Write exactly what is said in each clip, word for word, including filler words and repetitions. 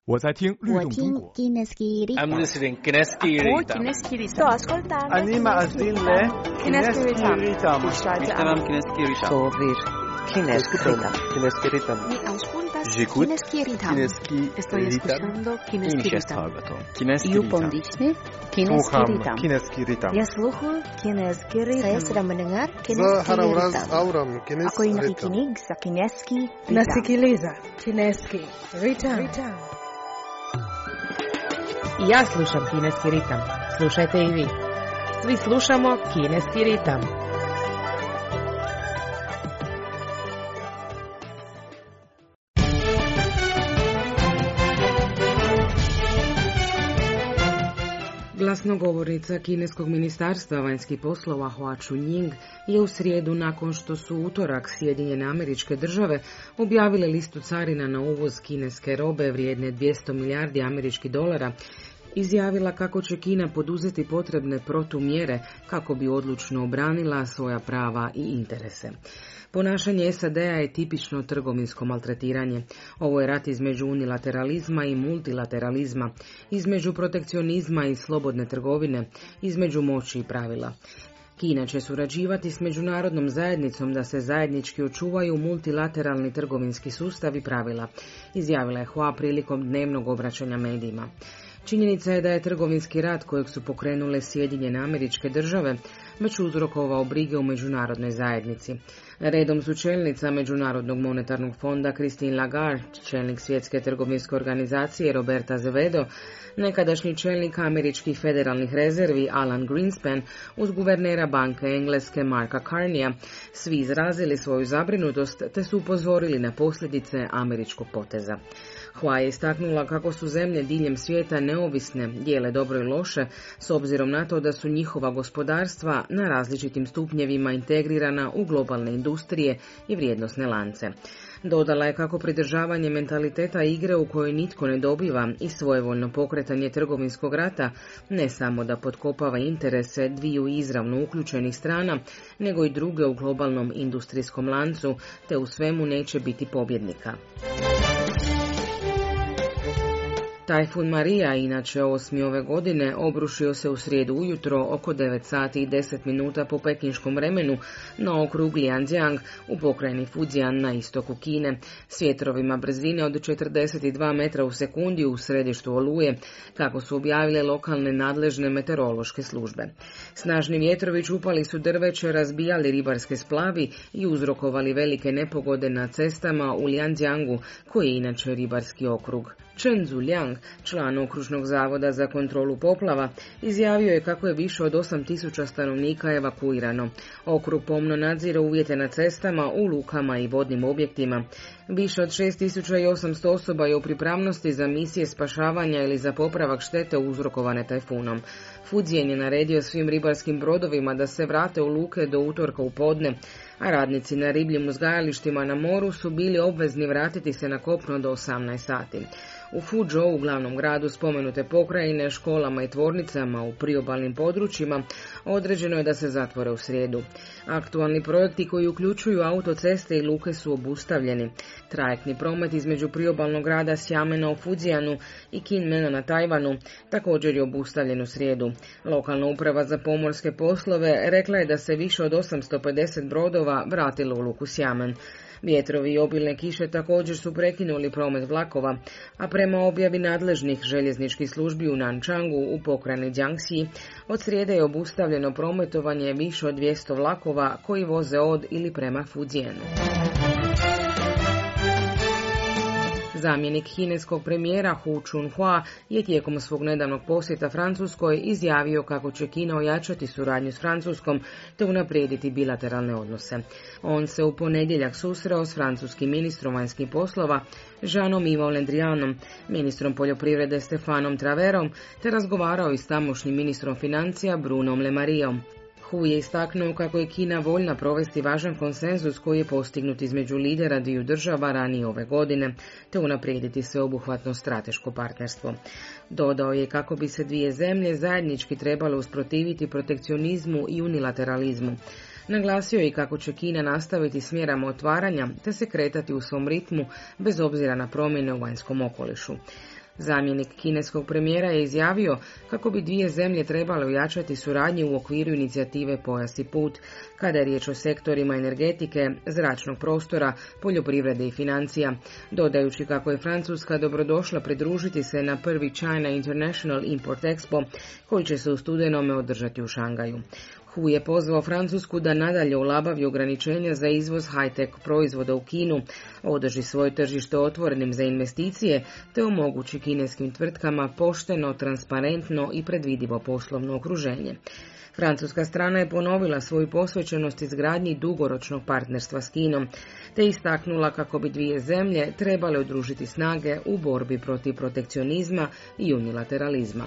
我在听律动中国。 I'm listening Kineski Ritam. Sto ascoltando Anima Azille Kineski Ritam. Ritam. Ishtamam Kineski Ritam. Sovir Kineski Ritam. Kineski Ritam. Mi auscultas J'écoute Kineski Ritam. Kineski Estoy escuchando Kineski Inše Ritam. stvargato. Kineski You Ritam. pondisne Kineski Słucham Ritam. Kineski Ritam. Я слухаю Kineski Saya Ritam. sedang mendengar За Kineski Haramraz Ritam. Auram Ako Kineski yung Ritam. nakikinig sa Kineski Ritam. Nasikiliza Kineski Ritam. I ja slušam Kineski ritam. Slušajte i vi. Svi slušamo Kineski ritam. Glasnogovornica kineskog ministarstva vanjskih poslova Hua Chunying je u srijedu, nakon što su u utorak Sjedinjene Američke Države objavile listu carina na uvoz kineske robe vrijedne dvjesto milijardi američkih dolara, izjavila kako će Kina poduzeti potrebne protumjere kako bi odlučno obranila svoja prava i interese. Ponašanje S A D-a je tipično trgovinsko maltretiranje. Ovo je rat između unilateralizma i multilateralizma, između protekcionizma i slobodne trgovine, između moći i pravila. Kina će surađivati s međunarodnom zajednicom da se zajednički očuvaju multilateralni trgovinski sustav i pravila, izjavila je Hua prilikom dnevnog obraćanja medijima. Činjenica je da je trgovinski rat kojeg su pokrenule Sjedinjene Američke Države već uzrokovao brige u međunarodnoj zajednici. Redom su čelnica Međunarodnog monetarnog fonda Christine Lagarde, čelnik Svjetske trgovinske organizacije Roberta Azevedo, nekadašnji čelnik američkih federalnih rezervi Alan Greenspan uz guvernera banke Engleske Marka Carneya, svi izrazili svoju zabrinutost te su upozorili na posljedice američkog poteza. Hua je istaknula kako su zemlje diljem svijeta neovisne, dijele dobro i loše, s obzirom na to da su njihova gospodarstva na različitim stupnjevima integrirana u globalne industrije i vrijednosne lance. Dodala je kako pridržavanje mentaliteta igre u kojoj nitko ne dobiva i svojevoljno pokretanje trgovinskog rata ne samo da potkopava interese dviju izravno uključenih strana, nego i druge u globalnom industrijskom lancu, te u svemu neće biti pobjednika. Tajfun Marija, inače osmi ove godine, obrušio se u srijedu ujutro oko devet sati i deset minuta po pekinškom vremenu na okrug Lianjiang u pokrajini Fujian na istoku Kine, s vjetrovima brzine od četrdeset dva metra u sekundi u središtu oluje, kako su objavile lokalne nadležne meteorološke službe. Snažni vjetrovi čupali su drveće, razbijali ribarske splavi i uzrokovali velike nepogode na cestama u Lianjiangu, koji je inače ribarski okrug. Chen Zuliang, član okružnog zavoda za kontrolu poplava, izjavio je kako je više od osam tisuća stanovnika evakuirano. Okrug pomno nadzire uvjete na cestama, u lukama i vodnim objektima. Više od šest tisuća osamsto osoba je u pripravnosti za misije spašavanja ili za popravak štete uzrokovane tajfunom. Fujian je naredio svim ribarskim brodovima da se vrate u luke do utorka u podne, a radnici na ribljim uzgajalištima na moru su bili obvezni vratiti se na kopno do osamnaest sati. U Fuzhou, u glavnom gradu spomenute pokrajine, školama i tvornicama u priobalnim područjima, određeno je da se zatvore u srijedu. Aktualni projekti koji uključuju autoceste i luke su obustavljeni. Trajektni promet između priobalnog grada Xiamena u Fujianu i Kinmena na Tajvanu također je obustavljen u srijedu. Lokalna uprava za pomorske poslove rekla je da se više od osamsto pedeset brodova vratilo u luku Xiamen. Vjetrovi i obilne kiše također su prekinuli promet vlakova, a prema objavi nadležnih željezničkih službi u Nanchangu u pokrajini Jiangxi, od srijede je obustavljeno prometovanje više od dvjesto vlakova koji voze od ili prema Fujianu. Zamjenik kineskog premijera Hu Chunhua je tijekom svog nedavnog posjeta Francuskoj izjavio kako će Kina ojačati suradnju s Francuskom te unaprijediti bilateralne odnose. On se u ponedjeljak susreo s francuskim ministrom vanjskih poslova Jeanom-Yves Le Drianom, ministrom poljoprivrede Stéphane Traverom te razgovarao i s tamošnjim ministrom financija Brunom Le Mariom. Hu je istaknuo kako je Kina voljna provesti važan konsenzus koji je postignut između lidera dviju država ranije ove godine, te unaprijediti sveobuhvatno strateško partnerstvo. Dodao je kako bi se dvije zemlje zajednički trebale usprotiviti protekcionizmu i unilateralizmu. Naglasio je i kako će Kina nastaviti s mjerama otvaranja te se kretati u svom ritmu bez obzira na promjene u vanjskom okolišu. Zamjenik kineskog premijera je izjavio kako bi dvije zemlje trebale ojačati suradnju u okviru inicijative Pojas i put, kada je riječ o sektorima energetike, zračnog prostora, poljoprivrede i financija, dodajući kako je Francuska dobrodošla pridružiti se na prvi China International Import Expo, koji će se u studenome održati u Šangaju. Hu je pozvao Francusku da nadalje olabavi ograničenja za izvoz high-tech proizvoda u Kinu, održi svoje tržište otvorenim za investicije te omogući kineskim tvrtkama pošteno, transparentno i predvidivo poslovno okruženje. Francuska strana je ponovila svoju posvećenost izgradnji dugoročnog partnerstva s Kinom, te istaknula kako bi dvije zemlje trebale udružiti snage u borbi protiv protekcionizma i unilateralizma.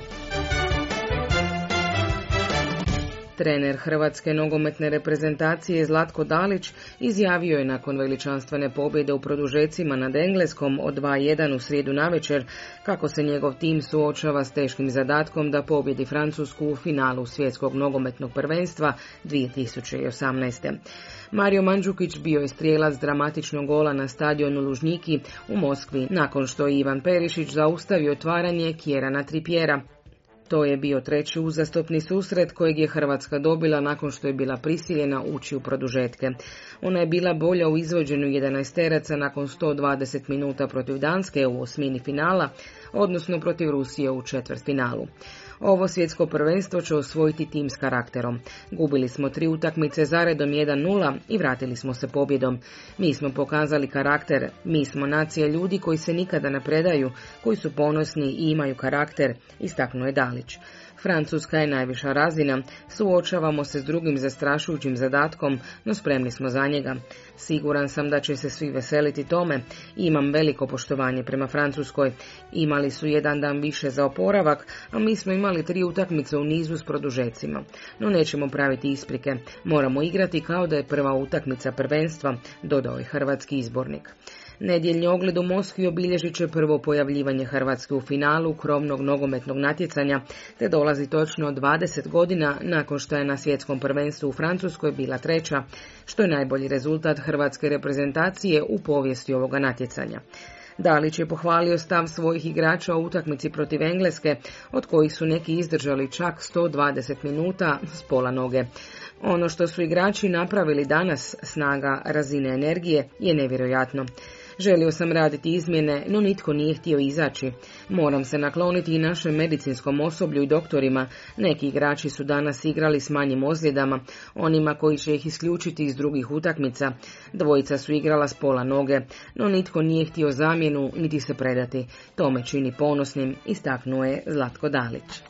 Trener hrvatske nogometne reprezentacije Zlatko Dalić izjavio je nakon veličanstvene pobjede u produžecima nad Engleskom od dva jedan u srijedu navečer kako se njegov tim suočava s teškim zadatkom da pobjedi Francusku u finalu svjetskog nogometnog prvenstva dvije tisuće osamnaeste. Mario Mandžukić bio je strijelac dramatičnog gola na stadionu Lužnjiki u Moskvi nakon što je Ivan Perišić zaustavio otvaranje Kjerana Trippiera. To je bio treći uzastopni susret kojeg je Hrvatska dobila nakon što je bila prisiljena ući u produžetke. Ona je bila bolja u izvođenju jedanaesteraca nakon sto dvadeset minuta protiv Danske u osmini finala, odnosno protiv Rusije u četvrtfinalu. Ovo svjetsko prvenstvo će osvojiti tim s karakterom. Gubili smo tri utakmice zaredom jedan nula i vratili smo se pobjedom. Mi smo pokazali karakter, mi smo nacija ljudi koji se nikada ne predaju, koji su ponosni i imaju karakter, istaknuo je Dalić. Francuska je najviša razina, suočavamo se s drugim zastrašujućim zadatkom, no spremni smo za njega. Siguran sam da će se svi veseliti tome, imam veliko poštovanje prema Francuskoj. Imali su jedan dan više za oporavak, a mi smo imali tri utakmice u nizu s produžecima. No nećemo praviti isprike, moramo igrati kao da je prva utakmica prvenstva, dodao je hrvatski izbornik. Nedjeljni ogled u Moskvi obilježit će prvo pojavljivanje Hrvatske u finalu krovnog nogometnog natjecanja, te dolazi točno dvadeset godina nakon što je na svjetskom prvenstvu u Francuskoj bila treća, što je najbolji rezultat hrvatske reprezentacije u povijesti ovoga natjecanja. Dalić je pohvalio stav svojih igrača u utakmici protiv Engleske, od kojih su neki izdržali čak sto dvadeset minuta s pola noge. Ono što su igrači napravili danas, snaga razine energije, je nevjerojatno. Želio sam raditi izmjene, no nitko nije htio izaći. Moram se nakloniti i našem medicinskom osoblju i doktorima. Neki igrači su danas igrali s manjim ozljedama, onima koji će ih isključiti iz drugih utakmica. Dvojica su igrala s pola noge, no nitko nije htio zamjenu niti se predati. To me čini ponosnim, istaknuo je Zlatko Dalić.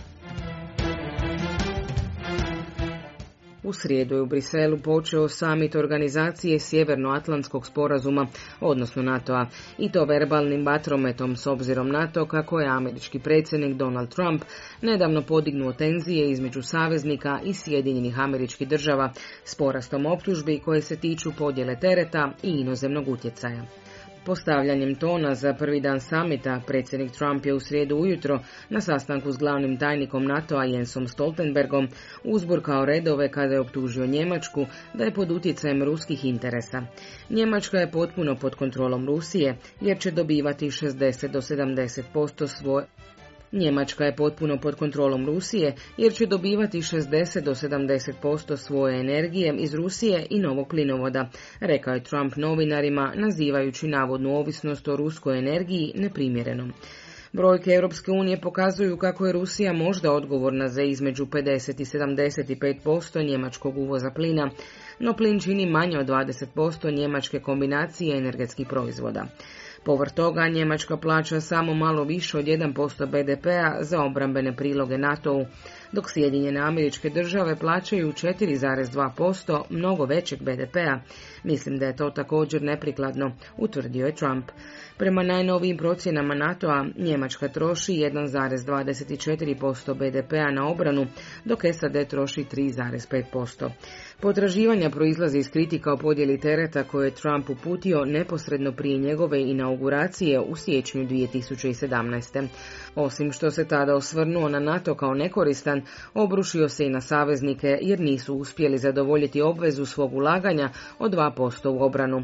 U srijedu je u Briselu počeo samit organizacije Sjevernoatlantskog sporazuma, odnosno NATO-a, i to verbalnim vatrometom s obzirom na to kako je američki predsjednik Donald Trump nedavno podignuo tenzije između saveznika i Sjedinjenih Američkih Država s porastom optužbi koje se tiču podjele tereta i inozemnog utjecaja. Postavljanjem tona za prvi dan samita, predsjednik Trump je u srijedu ujutro na sastanku s glavnim tajnikom NATO-a Jensom Stoltenbergom uzburkao redove kada je optužio Njemačku da je pod utjecajem ruskih interesa. Njemačka je potpuno pod kontrolom Rusije jer će dobivati šezdeset do sedamdeset posto svoje Njemačka je potpuno pod kontrolom Rusije jer će dobivati šezdeset do sedamdeset posto svoje energije iz Rusije i novog plinovoda, rekao je Trump novinarima nazivajući navodnu ovisnost o ruskoj energiji neprimjerenom. Brojke Europske unije pokazuju kako je Rusija možda odgovorna za između pedeset i sedamdeset pet posto njemačkog uvoza plina, no plin čini manje od dvadeset posto njemačke kombinacije energetskih proizvoda. Povrh toga Njemačka plaća samo malo više od jedan posto be de pea za obrambene priloge NATO-u, dok Sjedinjene Američke Države plaćaju četiri zarez dva posto mnogo većeg be de pea. Mislim da je to također neprikladno, utvrdio je Trump. Prema najnovijim procjenama NATO-a, Njemačka troši jedan zarez dvadeset četiri posto be de pea na obranu, dok es a de troši tri zarez pet posto. Potraživanja proizlaze iz kritika o podjeli tereta koje je Trump uputio neposredno prije njegove inauguracije u siječnju dvije tisuće sedamnaeste. Osim što se tada osvrnuo na NATO kao nekoristan, obrušio se i na saveznike jer nisu uspjeli zadovoljiti obvezu svog ulaganja od dva posto u obranu.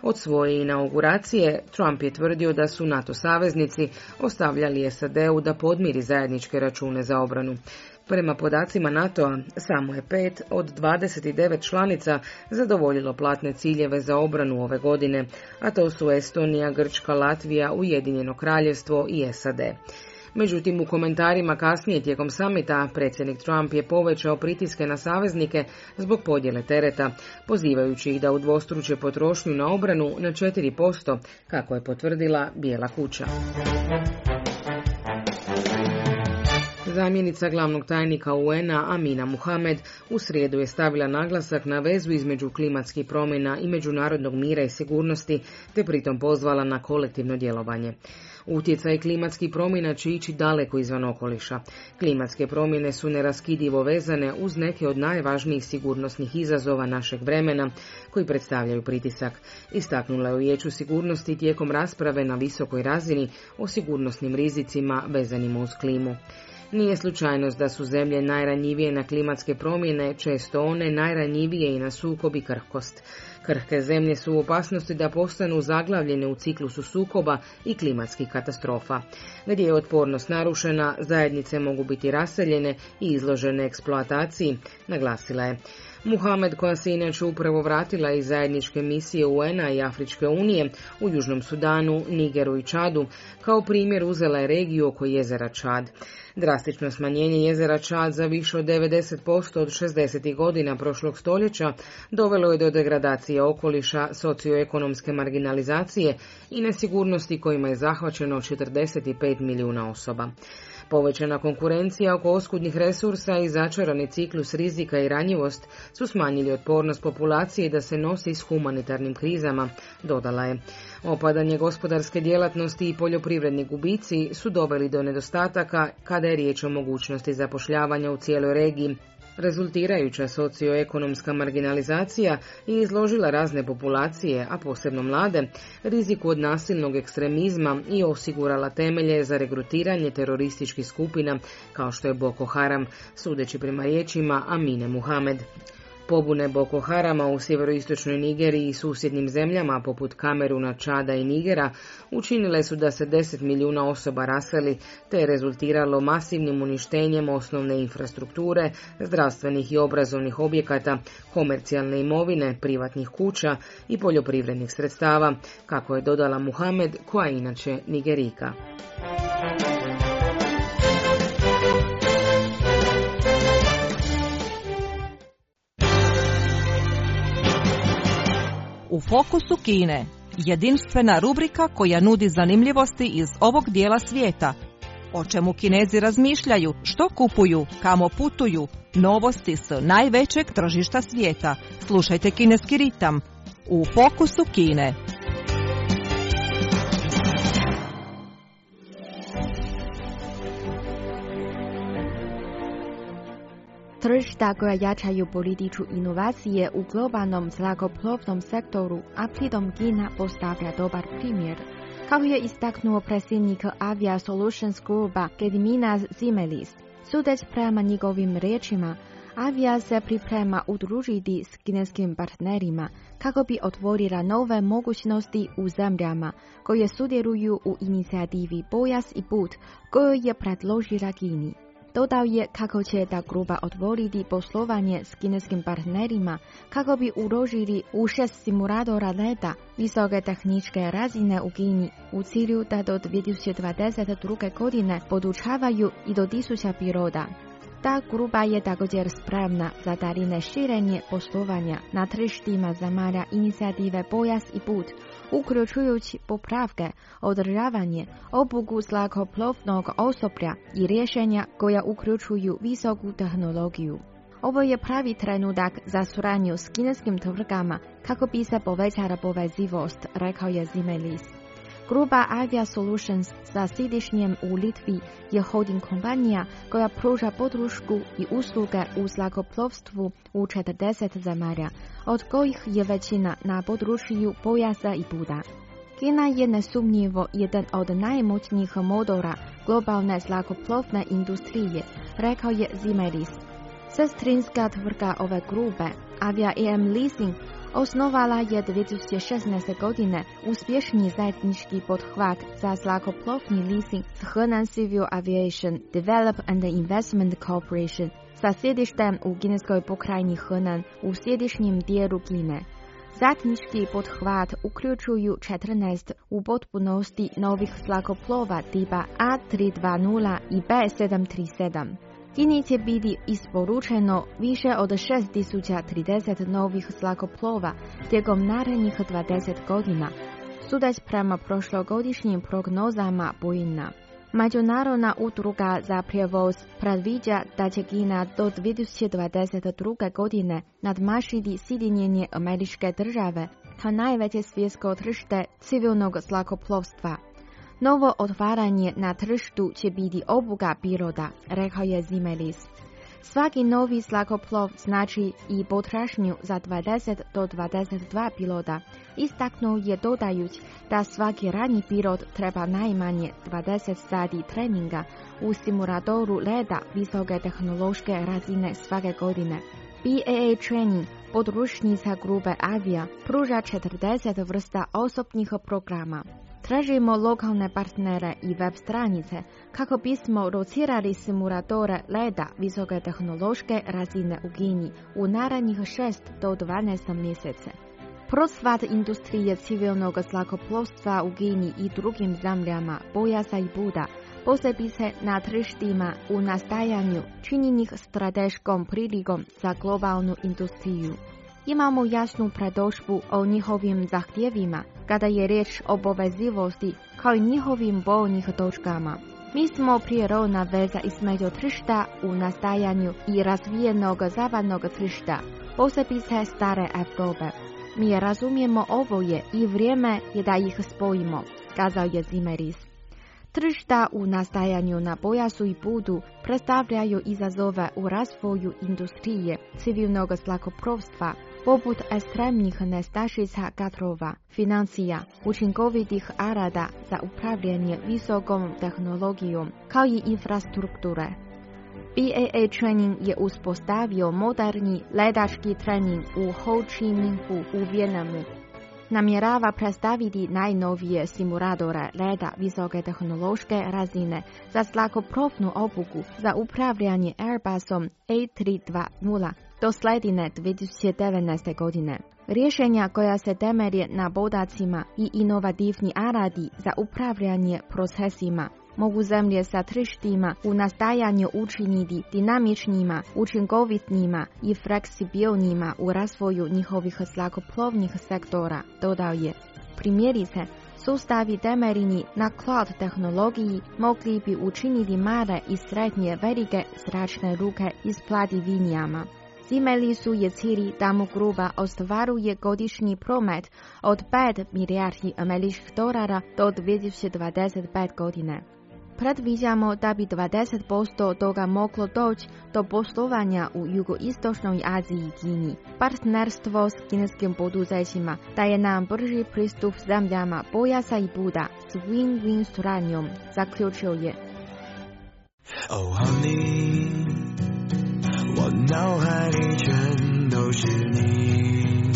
Od svoje inauguracije Trump je tvrdio da su NATO saveznici ostavljali S A D-u da podmiri zajedničke račune za obranu. Prema podacima NATO-a, samo je pet od dvadeset devet članica zadovoljilo platne ciljeve za obranu ove godine, a to su Estonija, Grčka, Latvija, Ujedinjeno Kraljevstvo i S A D. Međutim, u komentarima kasnije tijekom samita predsjednik Trump je povećao pritiske na saveznike zbog podjele tereta, pozivajući ih da udvostruče potrošnju na obranu na četiri posto, kako je potvrdila Bijela kuća. Zamjenica glavnog tajnika U N A Amina Muhamed u srijedu je stavila naglasak na vezu između klimatskih promjena i međunarodnog mira i sigurnosti, te pritom pozvala na kolektivno djelovanje. Utjecaj klimatskih promjena će ići daleko izvan okoliša. Klimatske promjene su neraskidivo vezane uz neke od najvažnijih sigurnosnih izazova našeg vremena koji predstavljaju pritisak. Istaknula je u Vijeću sigurnosti tijekom rasprave na visokoj razini o sigurnosnim rizicima vezanima uz klimu. Nije slučajnost da su zemlje najranjivije na klimatske promjene često one najranjivije i na sukob i krhkost. Krhke zemlje su u opasnosti da postanu zaglavljene u ciklusu sukoba i klimatskih katastrofa. Gdje je otpornost narušena, zajednice mogu biti raseljene i izložene eksploataciji, naglasila je. Muhamed, koja se inače upravo vratila iz zajedničke misije U N A i Afričke unije u Južnom Sudanu, Nigeru i Čadu, kao primjer uzela je regiju oko jezera Čad. Drastično smanjenje jezera Čad za više od devedeset posto od šezdesetih godina prošlog stoljeća dovelo je do degradacije okoliša, socioekonomske marginalizacije i nesigurnosti kojima je zahvaćeno četrdeset pet milijuna osoba. Povećana konkurencija oko oskudnih resursa i začarani ciklus rizika i ranjivost su smanjili otpornost populacije da se nosi s humanitarnim krizama, dodala je. Opadanje gospodarske djelatnosti i poljoprivredni gubici su doveli do nedostataka kada je riječ o mogućnosti zapošljavanja u cijeloj regiji. Rezultirajuća socioekonomska marginalizacija je izložila razne populacije, a posebno mlade, riziku od nasilnog ekstremizma i osigurala temelje za regrutiranje terorističkih skupina kao što je Boko Haram, sudeći prema riječima Amine Muhamed. Pobune Boko Harama u sjeveroistočnoj Nigeriji i susjednim zemljama poput Kameruna, Čada i Nigera učinile su da se deset milijuna osoba raseli, te je rezultiralo masivnim uništenjem osnovne infrastrukture, zdravstvenih i obrazovnih objekata, komercijalne imovine, privatnih kuća i poljoprivrednih sredstava, kako je dodala Muhamed, koja je inače Nigerika. U fokusu Kine, jedinstvena rubrika koja nudi zanimljivosti iz ovog dijela svijeta. O čemu Kinezi razmišljaju, što kupuju, kamo putuju, novosti s najvećeg tržišta svijeta. Slušajte Kineski ritam u fokusu Kine. Tržišta koja jačaju političku inovacije u globalnom zrakoplovnom sektoru, a pritom Kina postavlja dobar primjer. Kao je istaknuo predsjednik Avia Solutions Grupa Gediminas Zimelis, sudeć prema njegovim riječima, Avia se priprema udružiti s kineskim partnerima kako bi otvorila nove mogućnosti u zemljama koje sudjeluju u inicijativi Pojas i put koju je predložila Kini. Dodao je kako će ta grupa otvoriti poslovanje s kineskim partnerima kako bi uložili u šest simulatora leta visoke tehničke razine u Kini u cilju da do dvije tisuće dvadeset druge godine podučavaju i do tisuća pilota. Ta grupa je također spremna za daljnje širenje poslovanja na tržištima zemalja inicijative Pojas i put, uključujući popravke, održavanje, obuku zrakoplovnog osoblja i rješenja koja uključuju visoku tehnologiju. Ovo je pravi trenutak za suradnju s kineskim tvrtkama kako bi se povećala povezivost, rekao je Zimelis. Grupa Avia Solutions sa sjedištem u Litvi je holding kompanija koja pruža podršku i usluge u zrakoplovstvu u četrdeset zemalja, od kojih je većina na području Pojasa i puta. Kina je nesumnjivo jedan od najmoćnijih motora globalne zrakoplovne industrije, rekao je Zimelis. Sestrinska tvrtka ove grupe, Avia E M Leasing, Osnovala je dvije tisuće šesnaeste. godine uspješni zajednički pothvat za zrakoplovni leasing s Henan Civil Aviation Develop and Investment Corporation sa sjedištem u kineskoj pokrajini Henan u središnjem dijelu Kine. Zajednički pothvat uključuju četrnaest u potpunosti novih zrakoplova tipa A tri dvadeset i B sedam tri sedam. Kini će biti isporučeno više od šest tisuća trideset novih zrakoplova tijekom narednih dvadeset godina, sudeć prema prošlogodišnjim prognozama Boeinga. Međunarodna udruga za prijevoz predviđa da će Kina do dvije tisuće dvadeset druge. godine nadmašiti Sjedinjene Američke Države kao najveće svjetsko tržište civilnog zrakoplovstva. Novo otvaranje na tržištu će biti obuka pilota, rekao je Zimmerlis. Svaki novi zrakoplov znači i potražnju za dvadeset do dvadeset dva pilota. Istaknuo je dodajući da svaki radni pilot treba najmanje dvadeset sati treninga u simulatoru leta visoke tehnološke razine svake godine. B A A Training, podružnica grupe Avia, pruža četrdeset vrsta osobnih programa. Tražimo lokalne partnere i web stranice kako bismo locirali simulatore leta visoke tehnološke razine u Kini u narednih šest do dvanaest mjesece. Procvat industrije civilnog zrakoplovstva u Kini i drugim zemljama pojasa i Buda, posebice na tržištima u nastajanju, čini njih strateškom prilikom za globalnu industriju. Imamo jasnu predošbu o njihovim zahtjevima kada je riječ o povezivosti kao i njihovim bolnih točkama. Mi smo prirodna veza između tržišta u nastajanju i razvijenog zapadnog tržišta, posebice stare Europe. Mi razumijemo oboje i vrijeme je da ih spojimo, kazao je Zimmerlis. Tržišta u nastajanju na pojasu i Budu predstavljaju izazove u razvoju industrije civilnog zrakoplovstva, poput ekstremnih nestašica kadrova, financija, učinkovitih arada za upravljanje visokom tehnologijom, kao i infrastrukture. B A A Training je uspostavio moderni letački trening u Ho Chi Minhu u Vijetnamu. Namjerava predstaviti najnovije simulatore leta visoke tehnološke razine za zrakoplovnu obuku za upravljanje Airbusom A tri dvadeset do sredine dvije tisuće devetnaeste. godine. Rješenja koja se temelje na podacima i inovativni alati za upravljanje procesima mogu zemlje sa tržištima u nastajanju učiniti dinamičnima, učinkovitnima i fleksibilnima u razvoju njihovih zrakoplovnih sektora, dodao je. Primjerice, sustavi temeljeni na cloud tehnologiji mogli bi učiniti male i srednje velike zračne luke isplativnijama. Zimmerlisu je cilj da mu grupa ostvaruje godišnji promet od pet milijardi američkih dolara do dvije tisuće dvadeset pete. godine. Predviđamo da bi dvadeset posto toga moglo doći do poslovanja u jugoistočnoj Aziji i Kini. Partnerstvo s kineskim poduzećima daje nam brži pristup zemljama pojasa i Buda s win-win suradnjom, zaključio je. Oh honey, 我脑海里全都是你，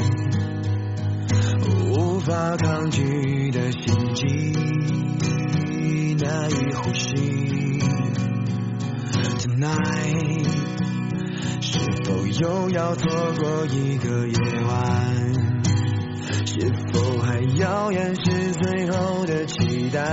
无法抗拒的心悸，难以呼吸。Tonight， 是否又要错过一个夜晚？是否还遥远是最后的期待？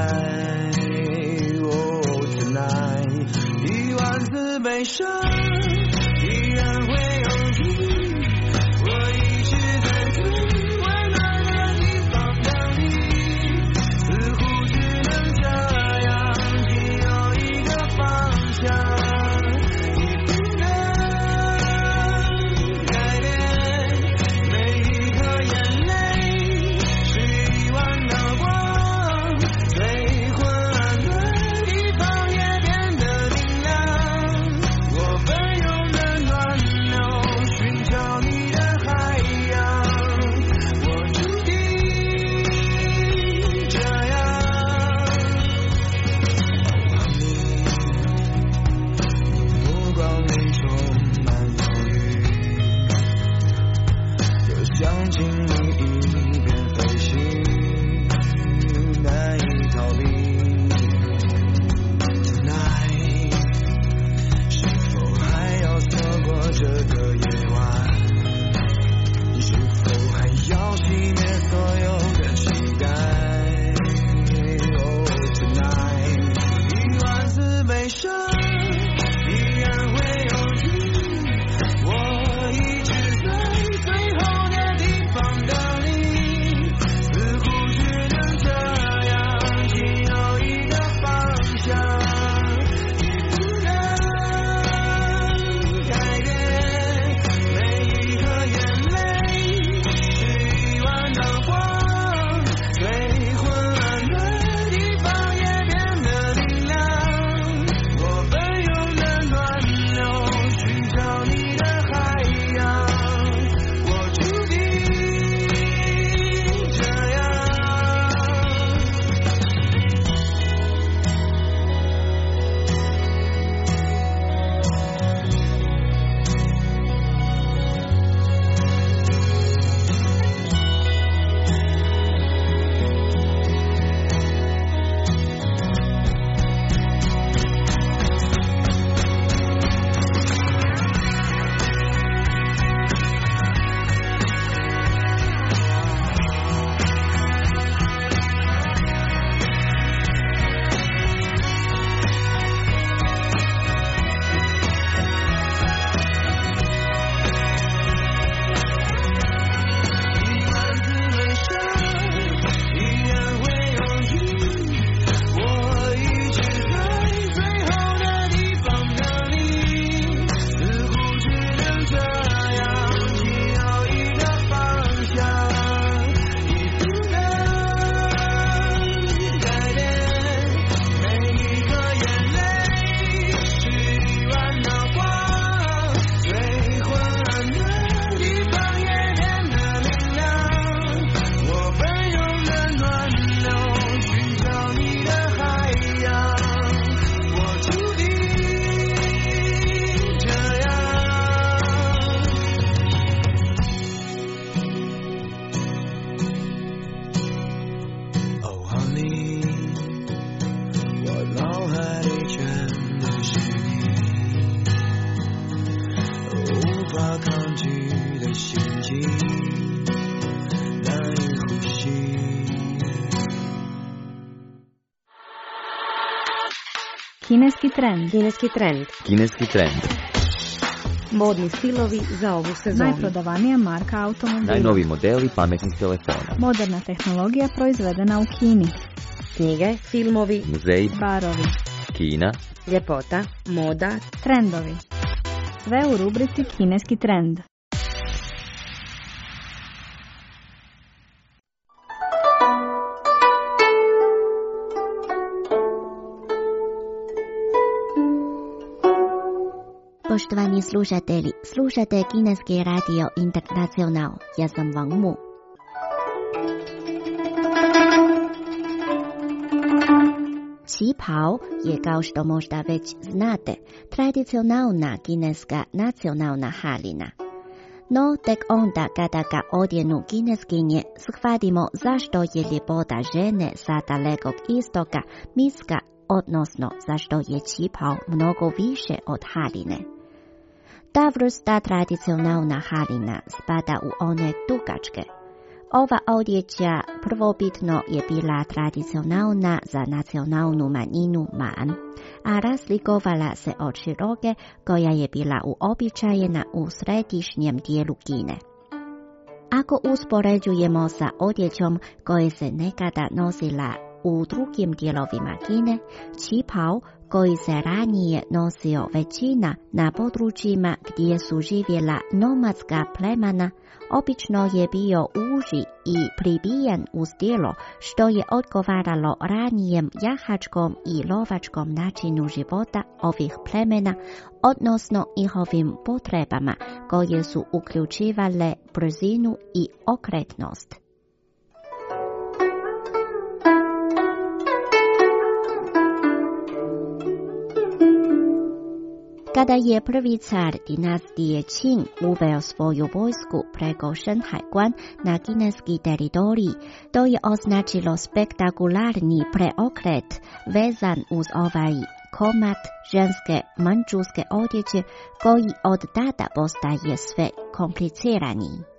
哦 ，Tonight， 一万次悲伤。依然会有你，我一直在最温暖的地方等你，似乎只能这样，只有一个方向，你不能改变，每一颗眼泪是一万道光，最昏暗的地方也变得明亮，我奔没生，依然会有你。我一直在最后的地方等你，似乎只能这样，仅有一个方向。 Kineski trend. Kineski trend. Kineski trend. Modni stilovi za ovu sezonu. Najprodavanija marka automobila. Najnoviji modeli pametnih telefona. Moderna tehnologija proizvedena u Kini. Knjige, filmovi, muzeji, barovi, Kina, ljepota, moda, trendovi. Sve u rubrici Kineski trend. Poštovani slušatelji, slušate Kineski radio Internacional. Ja sam Wang Mu. Qipao je, kao što možda već znate, tradicionalna kineska nacionalna haljina. No tek onda kada ga odjenu kineskinje, shvatimo zašto je ljepota žene sa dalekog istoka miska, odnosno zašto je qipao mnogo više od haljine. Ta vrsta tradicionalna haljina spada u one dugačke. Ova odjeća prvobitno je bila tradicionalna za nacionalnu manjinu Man, a razlikovala se od široke koja je bila uobičajena u središnjem dijelu Kine. Ako uspoređujemo sa odjećom koja se nekada nosila u drugim dijelovima Kine, qipao koji se ranije nosio većina na područjima gdje su živjela nomadska plemena, obično je bio uži i pribijen uz tijelo, što je odgovaralo ranijem jahačkom i lovačkom načinu života ovih plemena, odnosno njihovim potrebama koje su uključivale brzinu i okretnost. Kada je prvi car dinastije Qing uveo svoju vojsku preko Shenhai-guan na kineski teritorij, to je označilo spektakularni preokret vezan uz ovaj komad ženske mančuske odjeće koji od tada postaje sve kompliciraniji.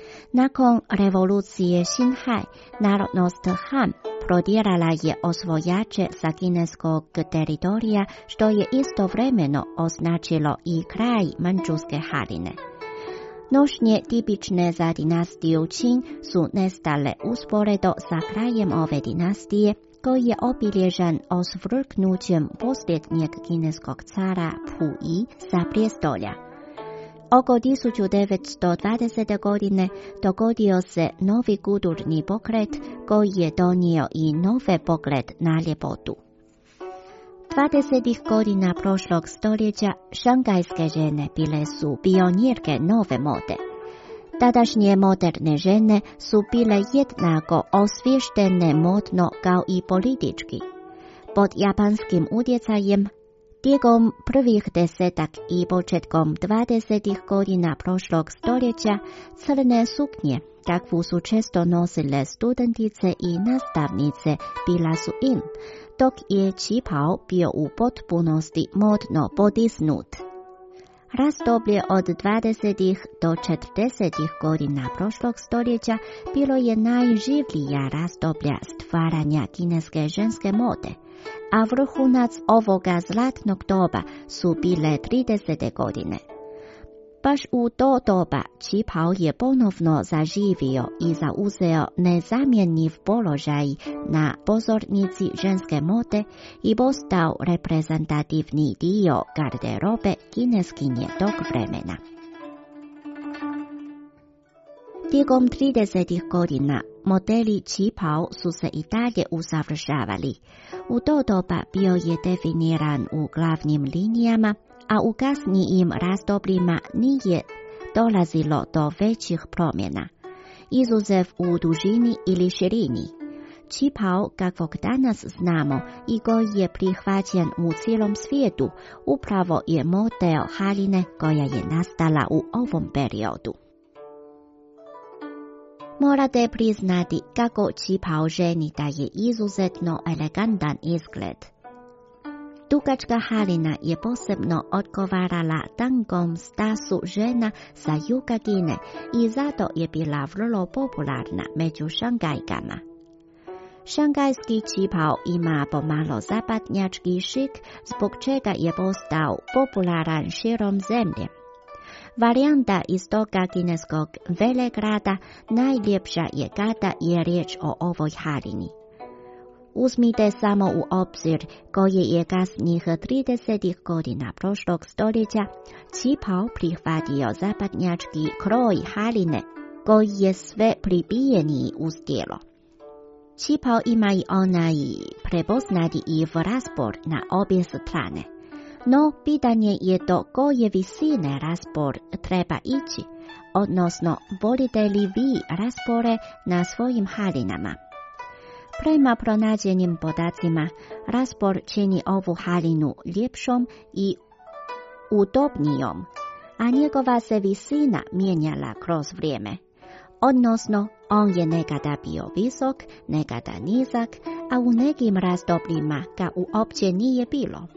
Nakon revolucije Xinhai, narodnost Han prodirala je osvojače sa kineskog teritorija, što je istovremeno označilo i kraj Manđuske haline. Nošnje tipične za dinastiju Qing su nestale usporedo sa krajem ove dinastije, koji je obilježen osvrknućem posljednjeg kineskog cara Puyi sa prijestolja. Oko tisuću devetsto dvadesete. godine dogodio se novi kulturni pokret koji je donio i nove pogled na ljepotu. dvadesetih godina prošlog stoljeća šangajske žene bile su pionirke nove mode. Tadašnje moderne žene su bile jednako osvještene modno kao i politički. Pod japanskim utjecajem, tijekom prvih desetak i početkom dvadesetih godina prošlog stoljeća, crne suknje, kakvu su često nosile studentice i nastavnice, bila su in, dok je čipao bio u potpunosti modno podisnut. Razdoblje od dvadesetih do četrdesetih godina prošlog stoljeća bilo je najživlija razdoblja stvaranja kineske ženske mode, a vrhunac ovoga zlatnog doba su bile tridesete godine. Baš u to doba čipao je ponovno zaživio i zauzeo nezamjenjiv položaj na pozornici ženske mode i postao reprezentativni dio garderobe kineskinje tog vremena. Tijekom tridesetih godina modeli čipao su se i dalje usavršavali. U to doba bio je definiran u glavnim linijama, a u kasnijim razdobljima nije dolazilo do većih promjena, izuzev u dužini ili širini. Čipao, kakvog danas znamo i koji je prihvaćen u cijelom svijetu, upravo je model haline koja je nastala u ovom periodu. Morate priznati kako čipao ženi da je izuzetno elegantan izgled. Dugačka halina je posebno odgovarala tangom stasu žena sa juga Kine i zato je bila vrlo popularna među Šangajkama. Šangajski čipao ima pomalo zapadnjački šik, zbog čega je postao popularan širom zemlje. Varijanta iz toga kineskog velegrada najljepša je kada je riječ o ovoj halini. Uzmite samo u obzir koje je kasnijih tridesetih godina prošlog stoljeća čipao prihvatio zapadnjački kroj haline koji je sve pribijeniji uz tijelo. Čipao ima i onaj prepoznati i raspor na obje strane. No, pitanje je do koje visine raspor treba ići, odnosno volite li vi raspore na svojim halinama. Prema pronađenim podacima, raspor čini ovu halinu ljepšom i udobnijom, a njegova se visina mijenjala kroz vrijeme. Odnosno, on je nekada bio visok, nekada nizak, a u nekim razdobljima ga uopće nije bilo.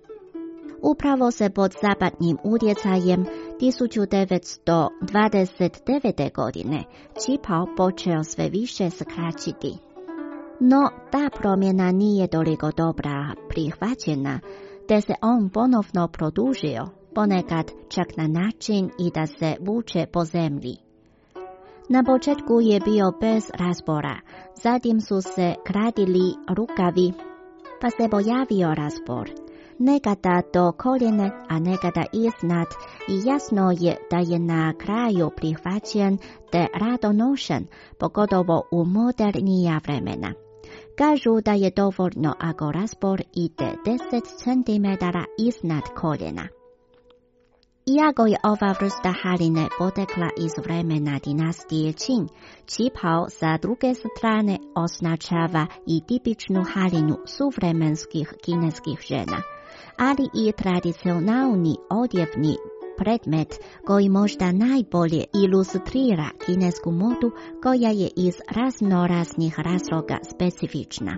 Upravo se pod zapadnim utjecajem tisuću devetsto dvadeset devete. godine čipao počeo sve više skraćiti. No, ta promjena nije toliko dobra prihvaćena, te se on ponovno produžio, ponekad čak na način i da se vuče po zemlji. Na početku je bio bez raspora, zatim su se kratili rukavi, pa se pojavio raspor. Nekada do koljene, a nekada iznad, i jasno je da je na kraju prihvaćen te rado nošen, pogotovo u modernija vremena. Kažu da je dovoljno ako raspor ide deset centimetara iznad koljena. Iako je ova vrsta haline potekla iz vremena dinastije Qing, čipao sa druge strane označava i tipičnu halinu suvremenskih kineskih žena, ali i tradicionalni odjevni predmet koji možda najbolje ilustrira kinesku modu koja je iz raznoraznih razloga specifična.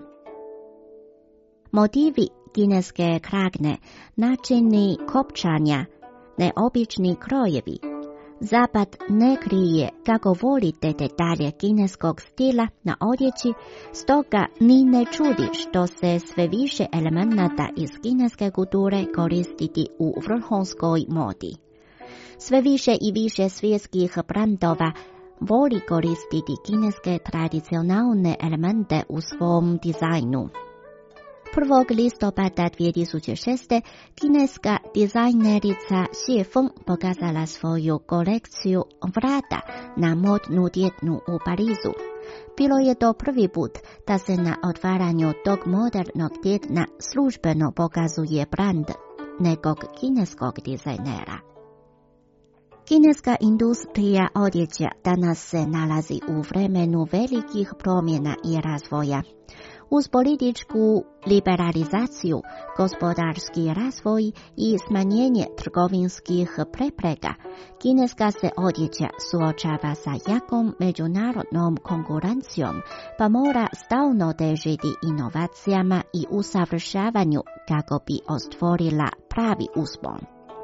Motivi kineske kragne, načini kopčanja, neobični krojevi, Zapad ne krije kako volite detalje kineskog stila na odjeći, stoga ni ne čudi što se sve više elemenata iz kineske kulture koristiti u vrhunskoj modi. Sve više i više svjetskih brandova voli koristiti kineske tradicionalne elemente u svom dizajnu. prvog listopada dvije tisuće šeste. kineska dizajnerica Xie Feng pokazala svoju kolekciju vrata na modnu tjednu u Parizu. Bilo je to prvi put da se na otvaranju tog modernog tjedna službeno pokazuje brand nekog kineskog dizajnera. Kineska industrija odjeća danas se nalazi u vremenu velikih promjena i razvoja. Uz političku liberalizaciju, gospodarski razvoj i smanjenje trgovinskih prepreka, kineska se odjeća suočava sa jakom međunarodnom konkurencijom, pa mora stalno težiti inovacijama i usavršavanju kako bi ostvarila pravi uspon.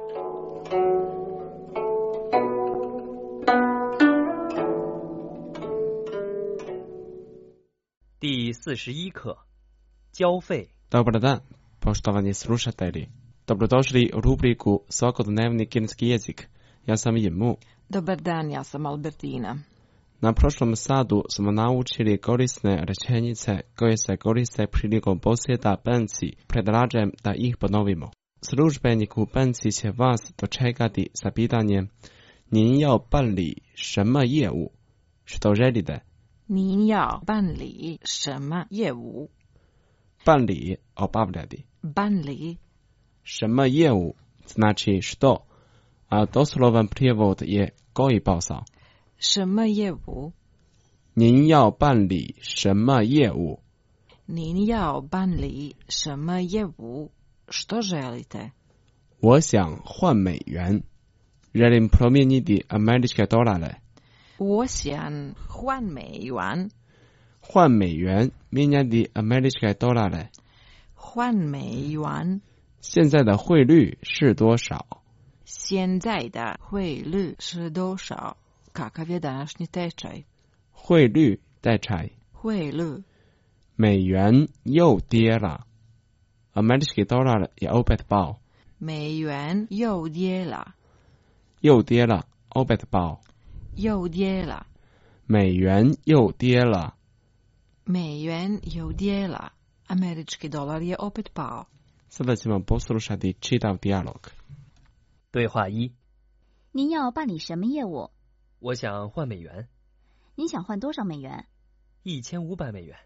第四十一课，交费。 Dobar dan, poštovani slušatelji. Dobrodošli u rubriku Svakodnevni kineski jezik. Ja sam Jimu. Dobar dan, ja sam Albertina. Na prošlom satu smo naučili korisne rečenice koje se koriste prilikom posjeta banci. Predlažem da ih ponovimo. Službenik u banci će vas dočekati sa pitanjem: 您要办理什么业务? Što želite? 您要办理什么业务? 办理 obavljati. 办理什么业务 znači što, a doslovan prijevod je koji posao. 什么业务? 您要办理什么业务? 您要办理什么业务? Što želite? 我想换美元. Želim promijeniti američke dolare. 我想换美元. 换美元 mijenjati američke dolare. 换美元. 现在的汇率是多少? 现在的汇率是多少? Kakav je današnji tečaj? 汇率 tečaj. 汇率. 美元又跌了. Američki dolar je opet pao. 美元又跌了. 又跌了 opet pao. 又跌了. 美元又跌了. 美元又跌了. Američki dolar je opet pao. Sada ćemo poslušati čitav dijalog. 对话一： 您要办理什么业务？ 我想换美元。 您想换多少美元？ 一千五百美元。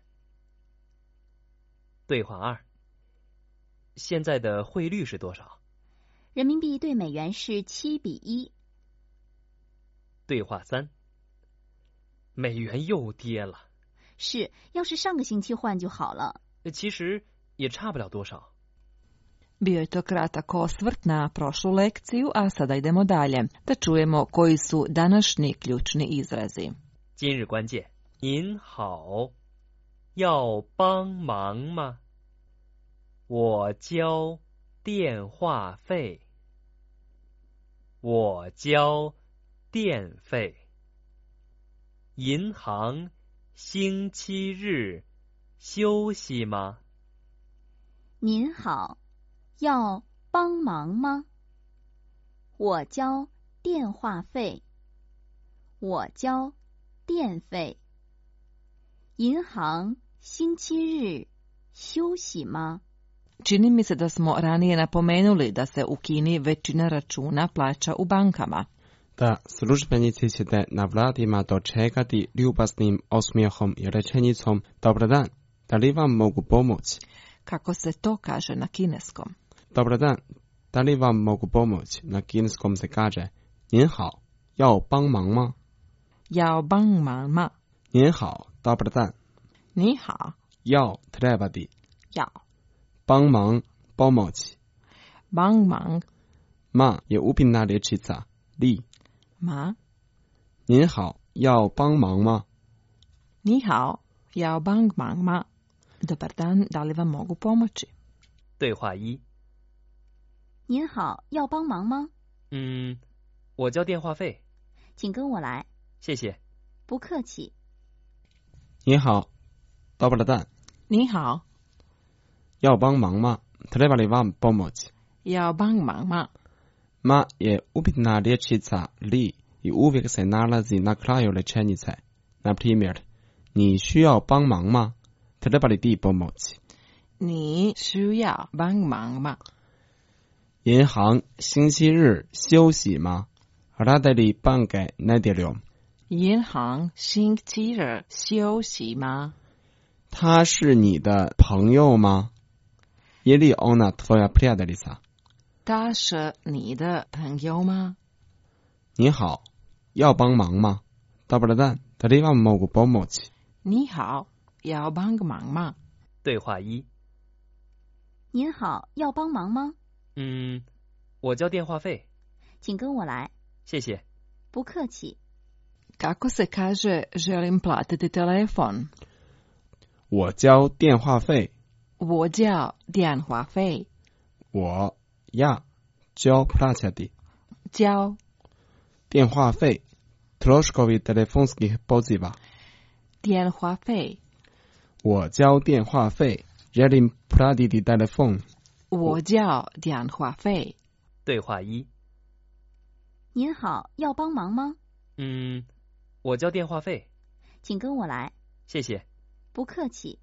对话二：现在的汇率是多少？ 人民币对美元是七比一。 对话三：美元又跌了。 是，要是上个星期换就好了。 其实也差不了多少。 Bio je to kratak osvrt na prošlu lekciju, a sada idemo dalje, da čujemo koji su današnji ključni izrazi. 今日关键：您好，要帮忙吗？我交电话费。我交电费。银行星期日休息吗？ 您好。 要帮忙吗？我交电话费。我交电费。银行星期日休息吗？ Čini mi se da smo ranije napomenuli da se u Kini većina računa plaća u bankama. Da službenici ćete na vratima dočekati ljubaznim osmijehom i rečenicom: Dobar dan, da li vam mogu pomoći? Kako se to kaže na kineskom? Dobar dan, da li vam mogu pomoći? Na kineskom se kaže: 您好，要帮忙吗？ 要帮忙吗？ 您好, dobar dan. 你好， 要 trebati. 要帮忙 pomoći. 帮忙 ma je upitna rječica li. 吗？ 您好，要帮忙吗？ 你好，要帮忙吗？ Dobar dan, da li vam mogu pomoći? 对话一： 您好，要帮忙吗？ 嗯，我交电话费。 请跟我来。 谢谢。 不客气。 你好，Dobar dan。 你好。 要帮忙吗？Treba li vam pomoći? 要帮忙吗？ Ma je upitna rječica li i uvijek se nalazi na kraju rečenice. Na primjer, 你需要帮忙吗？ Treba li ti pomoći? 你需要帮忙吗？ 银行星期日休息吗？ Rade li banke nedjeljom? 银行星期日休息吗？ 他是你的朋友吗？ Je li ona tvoja prijateljica? 他是你的朋友吗？ 你好，要帮忙吗？ Dobar dan, da li vam mogu pomoći? 你好，要帮个忙吗？ 对话一。 您好，要帮忙吗？ 嗯，我交电话费。 请跟我来。 谢谢。 不客气。 Kako se kaže želim platiti telefon? 我交电话费。 我交电话费。 我要交 plaćati。 交电话费 troškovi telefonskih poziva。 电话费。 我交电话费 želim platiti telefon。 我交电话费。 对话一。 您好，要帮忙吗？ 嗯，我交电话费。 请跟我来。 谢谢。 不客气。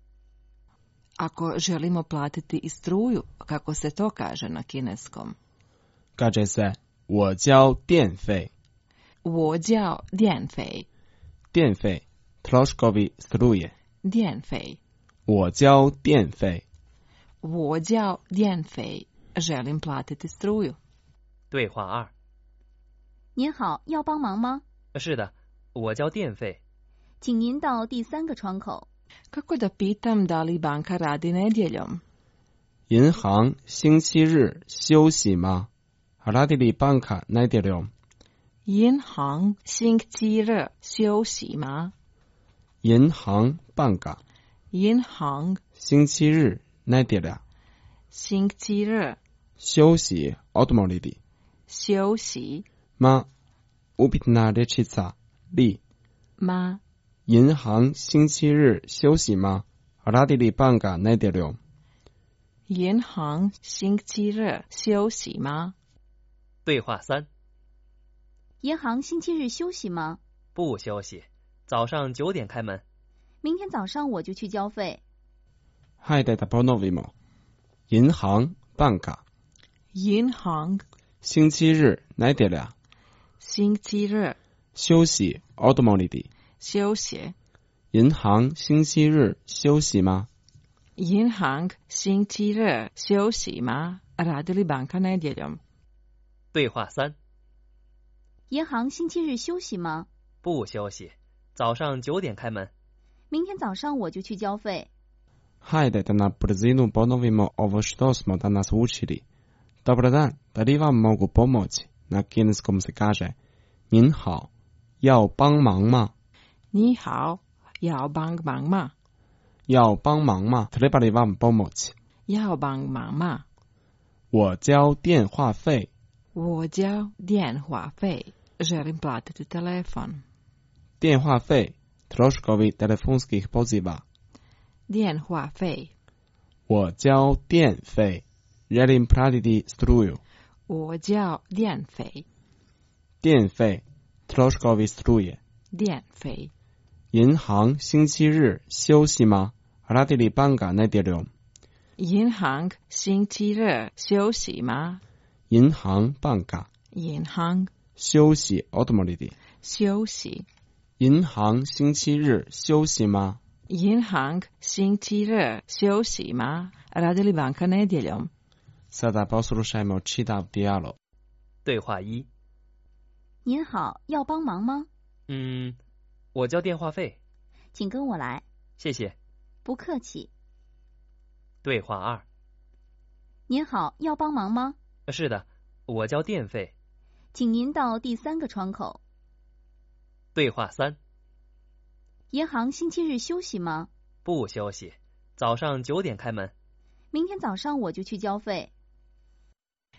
Ako želimo platiti i struju, kako se to kaže na kineskom? Kaže se 我交电费。 我交电费。 电费 troškovi struje。 电费。 我交电费。 我交电费。želim platiti struju。 对话二。 您好，要帮忙吗？ 是的，我交电费。 请您到第三个窗口。 Kako da pitam da li banka radi nedjeljom? 银行星期日休息吗？ Radi li banka nedjeljom? 银行星期日休息吗？ 银行 banka。 银行星期日 nedjelja。 星期日休息 odmoriti。 休息。 Ma upitna rječica li。 吗？ 银行星期日休息吗？ Radi li banka nedjeljom? 银行星期日休息吗？ 对话三。 银行星期日休息吗？ 不休息，早上九点开门。 明天早上我就去交费。 Hajde da ponovimo. 银行 banka。 银行星期日 nedjelja。 星期日休息 odmoriti。 休息。 银行星期日休息吗？ 银行星期日休息吗？ Radi li banka nedjeljom? 对话三。 银行星期日休息吗？ 不休息，早上九点开门。 明天早上我就去交费。 Hajde da na brzinu ponovimo ovo što smo danas učili. Dobar dan, da li vam mogu pomoći? Na kineskom se kaže 您好，要帮忙吗？ 你好，要帮忙吗？ 要帮忙吗？ Treba li vam pomoći? 要帮忙吗？ 我交电话费。 我交电话费。Želim platiti telefon. 电话费 troškovi telefonskih poziva. 电话费。 我交电费 želim platiti struju. 我交电费。 电费 troškovi struje. 电费。 银行星期日休息吗？ Radi li banka nedjeljom? 银行星期日休息吗？ 银行 banka。 银行休息 odmoriti。 休息。 银行星期日休息吗？ 银行星期日休息吗？ Radi li banka nedjeljom? Sada poslušajmo čitav dijalog. 对话一。 您好，要帮忙吗？ 嗯，我交电话费。 请跟我来。 谢谢。 不客气。 对话二。 您好，要帮忙吗？ 是的，我交电费。 请您到第三个窗口。 对话三。 银行星期日休息吗？ 不休息，早上九点开门。 明天早上我就去交费。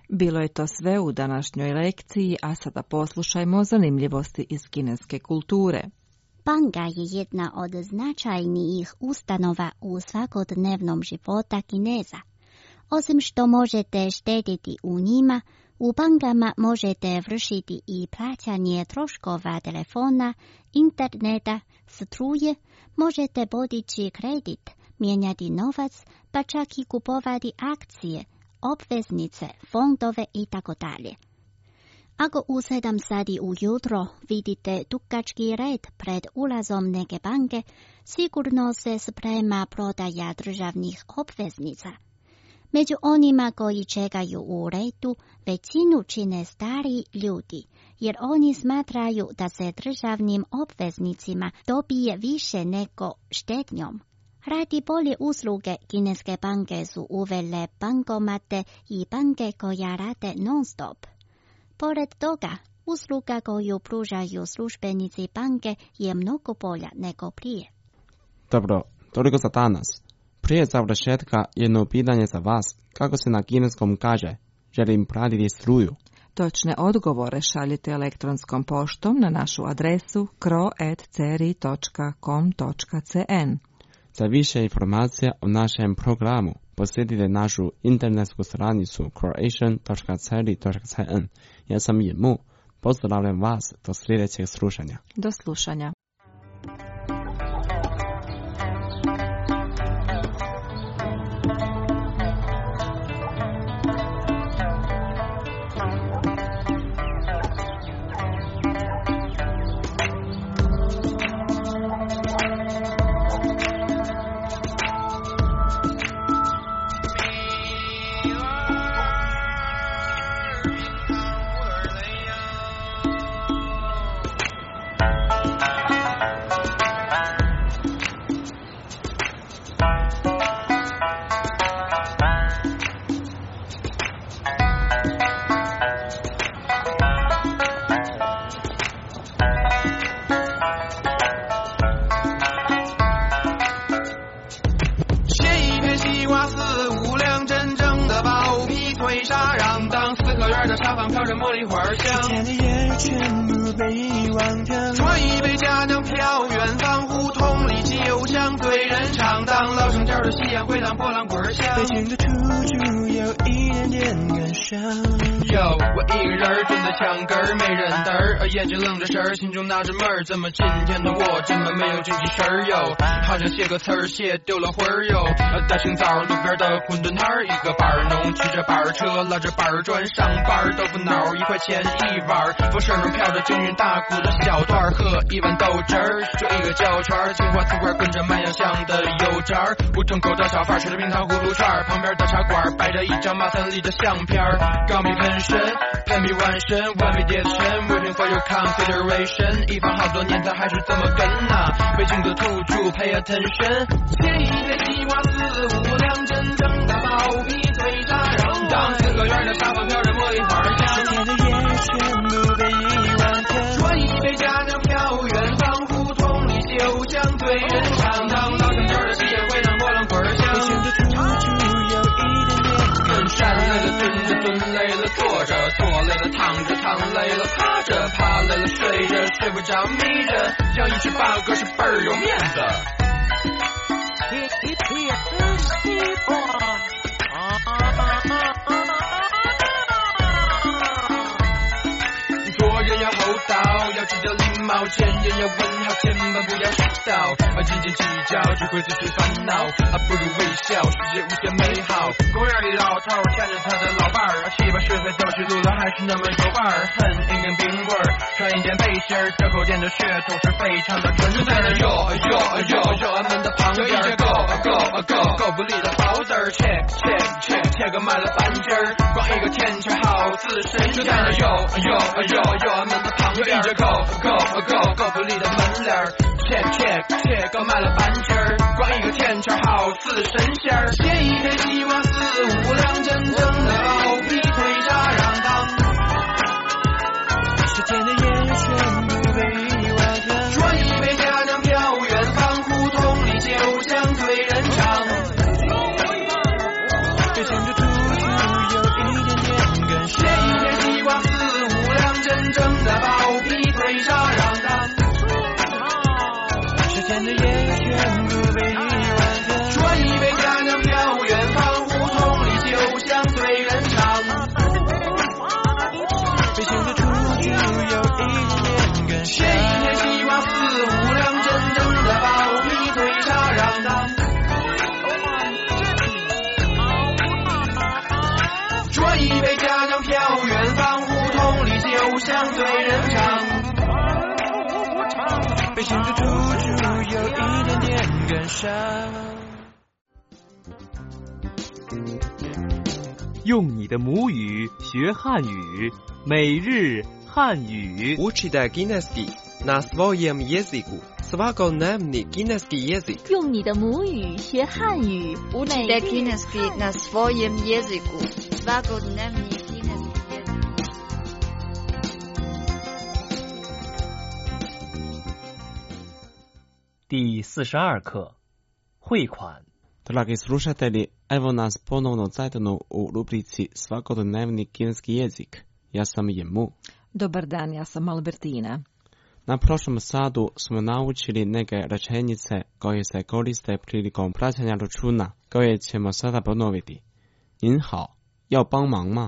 Bilo je to sve u današnjoj lekciji, a sada poslušajmo zanimljivosti iz kineske kulture. Banka je jedna od značajnijih ustanova u svakodnevnom života Kineza. Osim što možete štediti u njima, u bankama možete vršiti i plaćanje troškova telefona, interneta, struje, možete podići kredit, mijenjati novac, pa čak i kupovati akcije, obveznice, fondove itd. Ako u sedam sati ujutro vidite dugački red pred ulazom neke banke, sigurno se sprema prodaja državnih obveznica. Među onima koji čekaju u redu, većinu čine stari ljudi, jer oni smatraju da se državnim obveznicima dobije više nego štednjom. Radi bolje usluge, kineske banke su uvele bankomate i banke koja rade non-stop. Pored toga, usluga koju pružaju službenici banke je mnogo bolja nego prije. Dobro, toliko za danas. Prije završetka jedno pitanje za vas. Kako se na kineskom kaže? Želim pratiti struju. Točne odgovore šaljite elektronskom poštom na našu adresu kro at ceri točka com točka cn. Za više informacija o našem programu posjetite našu internetsku stranicu croatian točka ceri točka cn. Ja sam Jimu. Pozdravljam vas do sljedećeg slušanja. Do slušanja. 眼睛愣着神儿，心中纳着闷儿，怎么今天的我这么没有精气神儿哟？好像写个词儿写丢了魂儿哟。大清早路边的馄饨摊儿，一个板儿农骑着板儿车，拉着板儿砖上班，豆腐脑一块钱一碗，风扇上飘着京韵大鼓的小段儿，喝一碗豆汁儿，就一个胶圈儿，青花瓷罐跟着麦芽香的油渣儿，胡同口的小贩吃着冰糖葫芦串儿，旁边的茶馆摆着一张马三立的相片儿，钢笔喷身，喷笔完身，完美叠身 ，waiting for your consideration， 一放好多年，他还是这么跟呐、啊。北京的土著 ，pay attention。切一片西瓜四五两，真正的毛皮脆沙瓤。当四合院的沙发飘着茉莉花香，十天的夜全部被遗忘掉。端一杯佳酿飘远方，胡同里酒香对人唱。当老城角的西烟会让波浪滚香。北京的土著有一点点跟站累了蹲着，蹲累了坐着，坐累了躺着，躺累了趴着，趴累了睡着，睡不着眯着，要一十八个是倍儿有面子。做人要厚道，要知道礼貌，见人要问好，千万不要迟到。斤斤计较只会自寻烦恼，啊不如微笑，世界无限美好。公园里老头牵着他的老伴儿，七八十岁走起路来还是那么有伴儿。哼，一根冰棍儿，穿一件背心儿，这口店的血统是非常的纯正。在那哟哟哟哟，俺们的旁边够够够够不力的包子儿 ，check check check， 切个卖了半斤儿，光一个甜圈好似神仙。在那哟哟哟哟，俺们的旁边够够够够不力的门脸儿 ，check check check， 刚卖了半斤儿，光一个甜圈好似神仙儿。切一片西瓜四五两，真正的毛皮脆沙瓤当。十天的夜全部被遗忘掉。转一杯佳酿飘远方，胡同里酒香对人唱。别想着突出有一点点跟心的处处有一点点感伤。 用你的母语学汉语，每日汉语。 Učite kineski na svojem jeziku svakodnevni kineski jezik。 用你的母语学汉语， Učite kineski na svojem jeziku svakodnevni kineski jezik。 第四十二课，汇款。 Dragi slušatelji, evo nas ponovno zajedno u rubrici Svakodnevni kineski jezik. Ja sam Jemu. Dobar dan, ja sam Albertina. Na prošlom satu smo naučili neke rečenice koje se koriste prilikom plaćanja računa, koje ćemo sada ponoviti. 您好，要帮忙吗？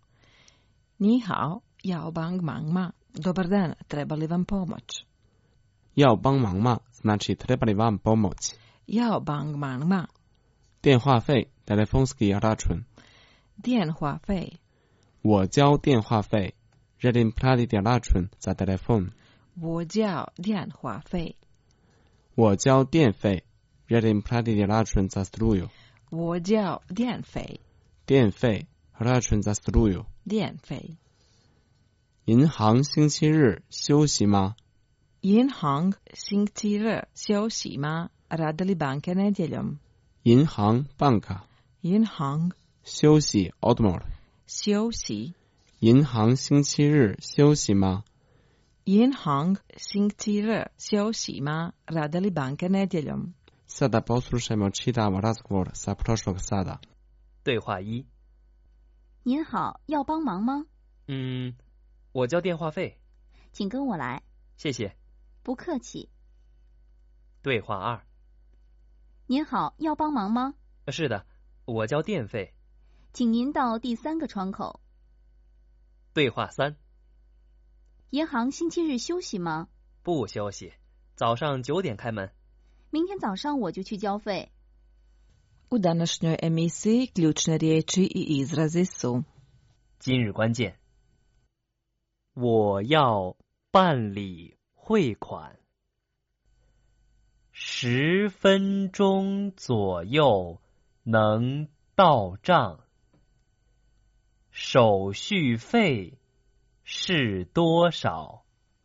Ni hao, jao bang mang ma. Dobar dan, treba li vam pomoć? 要帮忙吗 znači treba li vam pomoć? Jao bang mang ma. 电话费 telefonski račun. 电话费。 我交电话费 želim platiti račun za telefon. 我交电话费。 我交电费 želim platiti račun za struju. 我交电费。 电费 račun za struju. 电费。 银行星期日休息吗？ 银行星期日休息吗？ Rade li banke nedjeljom? 银行 banka. 银行休息 odmor. 休息。 银行星期日休息吗？ 银行星期日休息吗？ Rade li banke nedjeljom? Sada poslušajmo čitav razgovor sa prošlog sada. 对话一。 您好，要帮忙吗？ 嗯，我交电话费。 请跟我来。 谢谢。 不客气。 对话二。 您好，要帮忙吗？ 是的，我交电费。 请您到第三个窗口。 对话三。 银行星期日休息吗？ 不休息，早上九点开门。 明天早上我就去交费。 U današnjoj emisiji ključne riječi i izrazi su: 今日关键，我要办理汇款。十分钟左右能到账。手续费是多少？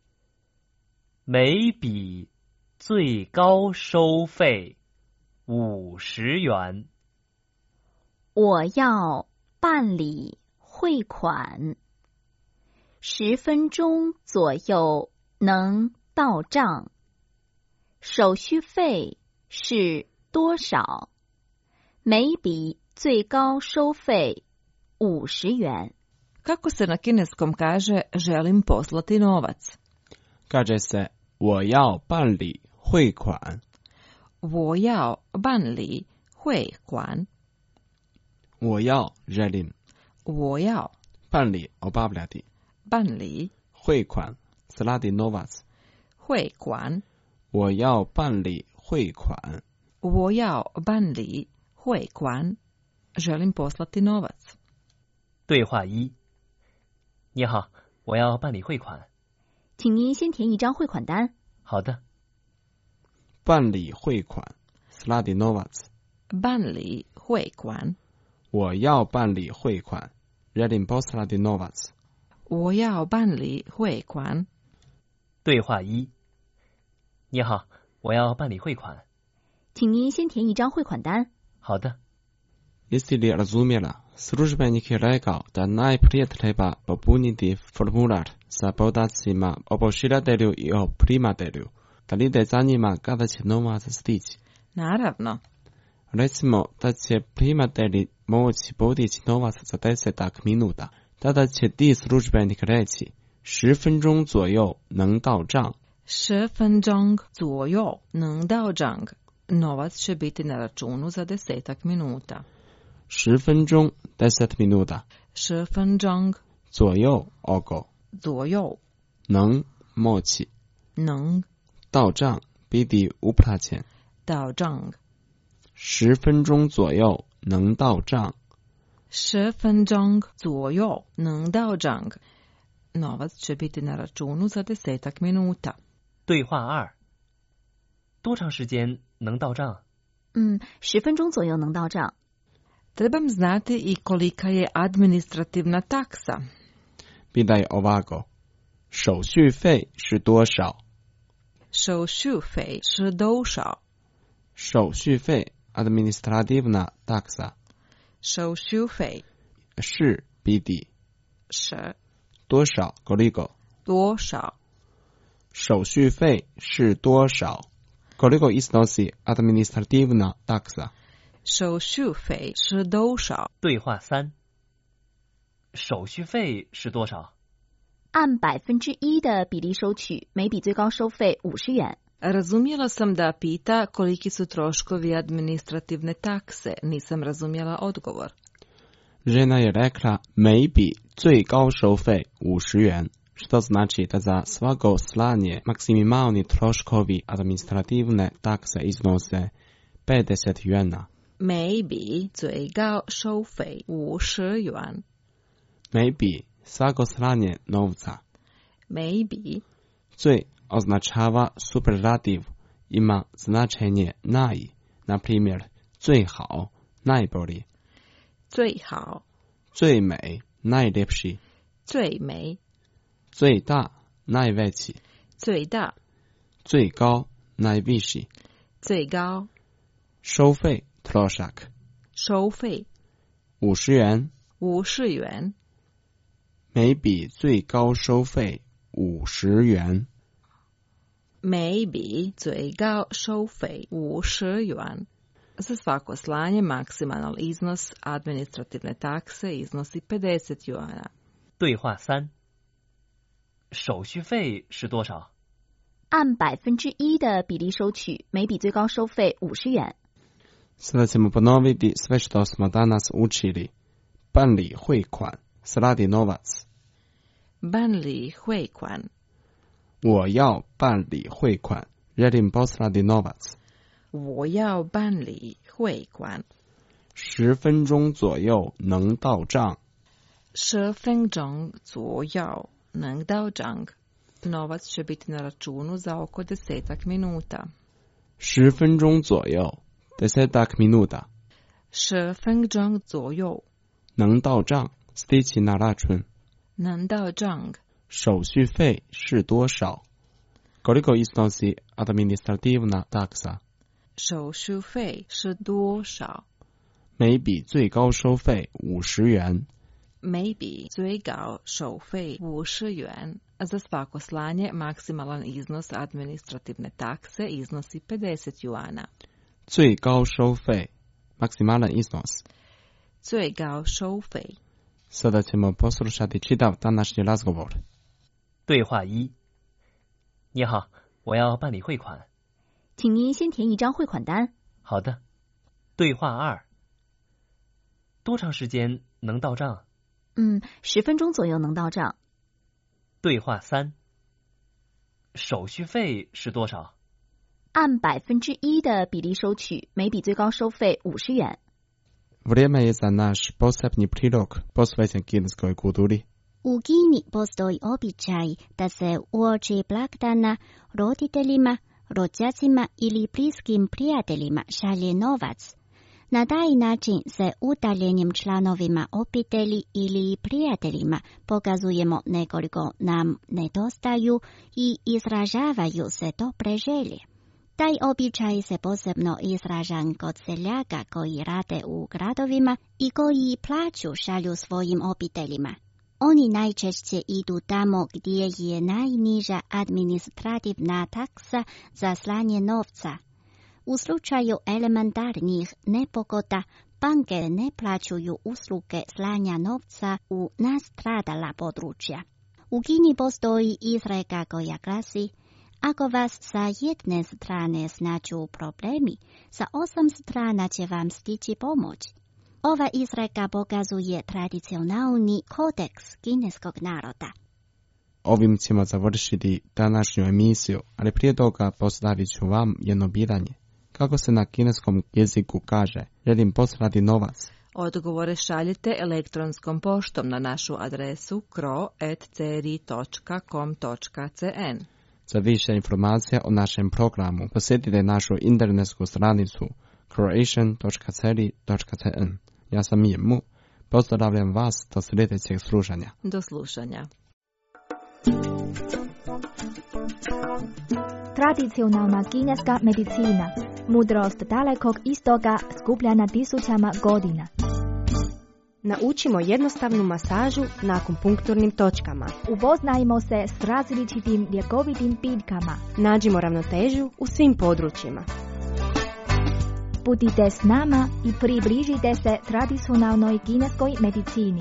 每笔最高收费五十元。 我要办理汇款。十分钟左右能到账。手续费是多少？每笔最高收费五十元。 Kako se na kineskom kaže želim poslati novac? Kaže se 我要办理汇款。 我要办理汇款。 我要 želim。 我要办理 obavljati。 办理汇款 slati novac。 汇款。 我要办理汇款。 我要办理汇款。želim poslati novac。 对话一。你好，我要办理汇款。 请您先填一张汇款单。 好的。 办理汇款 slati novac。 办理汇款。 我要办理汇款 želim poslati novac。 我要办理汇款。 对话一。你好，我要办理汇款。 请您先填一张汇款单。 好的。 Jesi li razumjela? Službenik je rekao da najprije treba popuniti formular sa podacima o pošiljatelju i o primatelju, da ide za njima kada će novac stići. Naravno. Recimo da će primatelji moći podići novac za desetak minuta. Tada će ti službenik reći 十分钟左右能到账。 十分钟左右能到账。Novac će biti na računu za desetak minuta. 十分钟 deset minuta. 十分钟左右 oko. 左右能 moći. 能到账 biti uplaćen. 到账。 十分钟左右能到账。 十分钟左右能到账。Novac će biti na računu za desetak minuta. 对话二。 多长时间能到账？ 嗯，十分钟左右能到账。 Trebam znati i kolika je administrativna taksa. Pita je ovako. 手续费是多少？ 手续费是多少？ 手续费 administrativna taksa. 手续费是 biti. 是多少 koliko? 多少？ 手续费是多少 koliko iznosi administrativna taksa? 手续费是多少？ 对话三。手续费是多少？ 按百分之一的比例收取，每笔最高收费五十元。 Razumjela sam da pita koliki su troškovi administrativne takse. Nisam razumjela odgovor. Žena je rekla 每笔最高收费五十元, što znači da za svako slanje maksimalni troškovi administrativne takse iznose pedeset yuana. 每笔最高收费五十元。 每笔 svako slanje novca. 每笔最 označava superlativ, ima značenje naj, na primjer 最好 najbolji. 最好最美 najljepši. 最美最大 najveći. 最大最高 najviši. 最高收费 trošak. 收费五十元五十元。 每笔最高收费五十元。 每笔最高收费五十元。Za svako slanje maksimalan iznos administrativne takse iznosi pedeset juana. 对话三。手续费是多少？ 按百分之一的比例收取，每笔最高收费五十元。 Sada ćemo ponoviti sve što smo danas učili. 办理汇款 slati novac. 办理汇款。 我要办理汇款 želim poslati novac. 我要办理汇款。 十分钟左右能到账。 十分钟左右能到账。Novac će biti na računu za oko desetak minuta. 十分钟左右 desetak minuta. 十分钟左右能到账 stići na račun. 能到账。 手续费是多少 koliko iznosi administrativna taksa? 手续费是多少？ 每笔最高收费五十元。 每笔最高收费五十元. Za svako slanje maksimalan iznos administrativne takse iznosi pedeset juana. 最高收费 maksimalan iznos. 最高收费. Sada ćemo poslušati čitav današnji razgovor. 对话一。你好，我要办理汇款。 请您先填一张汇款单。 好的。对话二。多长时间能到账？ 嗯，十分钟左右能到账。 对话三。手续费是多少？ 按百分之一的比例收取，每笔最高收费五十元。 Vrijeme je za naš posebni prilog posvećen kineskoj kulturi. U Kini postoji običaj da se uoči blagdana roditeljima, rođacima ili bliskim prijateljima šalje novac. Na taj način se udaljenim članovima obitelji ili prijateljima pokazujemo nekoliko nam nedostaju i izražavaju se dobre želje. Taj običaj se posebno izražan kod seljaka koji rade u gradovima i koji plaću šalju svojim obiteljima. Oni najčešće idu tamo gdje je najniža administrativna taksa za slanje novca. U slučaju elementarnih nepogoda, banke ne plaćuju usluge slanja novca u nastradala područja. U Kini postoji izreka koja glasi: ako vas sa jedne strane snađu problemi, sa osam strana će vam stići pomoć. Ova izreka pokazuje tradicionalni kodeks kineskog naroda. Ovim ćemo završiti današnju emisiju, ali prije toga postavit ću vam jedno pitanje. Kako se na kineskom jeziku kaže želim poslati novac? Odgovore šaljite elektronskom poštom na našu adresu kro at c r i dot com dot c n. Za više informacija o našem programu posjetite našu internetsku stranicu croatian dot c e l i dot c n. Ja sam Mimu. Pozdravljam vas do sljedećeg slušanja. Do slušanja. Tradicionalna kineska medicina. Mudrost dalekog istoga skupljena tisućama godina. Naučimo jednostavnu masažu na akupunkturnim točkama. Upoznajmo se s različitim ljekovitim biljkama. Nađimo ravnotežu u svim područjima. Budite s nama i približite se tradicionalnoj kineskoj medicini.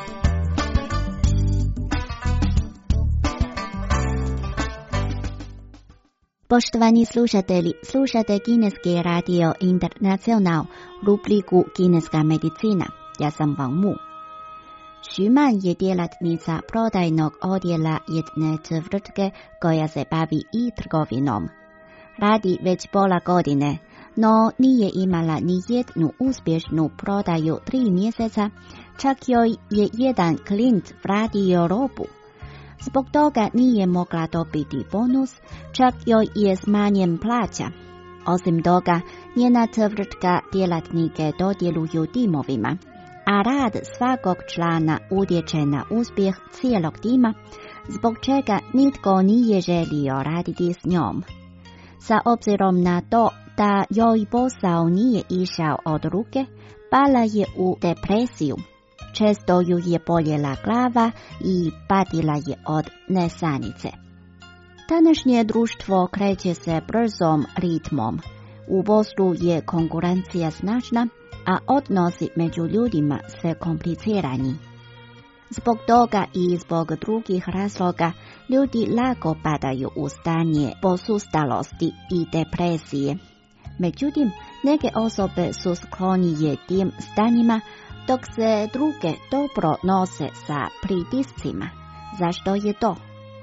Poštovani slušatelji, slušate Kineski radio Internacional, rubriku Kineska medicina. Ja sam Wang Mu. Xu Man je djelatnica prodajnog odjela jedne tvrtke koja se bavi i trgovinom. Radi već pola godine, no nije imala ni jednu uspješnu prodaju tri mjeseca, čak joj je jedan klijent vratio robu. Zbog toga nije mogla dobiti bonus, čak joj je smanjen plaća. Osim toga, njena tvrtka djelatnike dodjeluju timovima, a rad svakog člana utječe na uspjeh cijelog tima, zbog čega nitko nije želio raditi s njom. Sa obzirom na to da joj posao nije išao od ruke, pala je u depresiju. Često ju je boljela glava i patila je od nesanice. Današnje društvo kreće se brzom ritmom. U poslu je konkurencija snažna, a odnosi među ljudima sve komplicirani. Zbog toga i zbog drugih razloga ljudi lako padaju u stanje posustalosti i depresije. Međutim, neke osobe su sklonije tim stanjima, dok se druge dobro nose sa pritiscima. Zašto je to?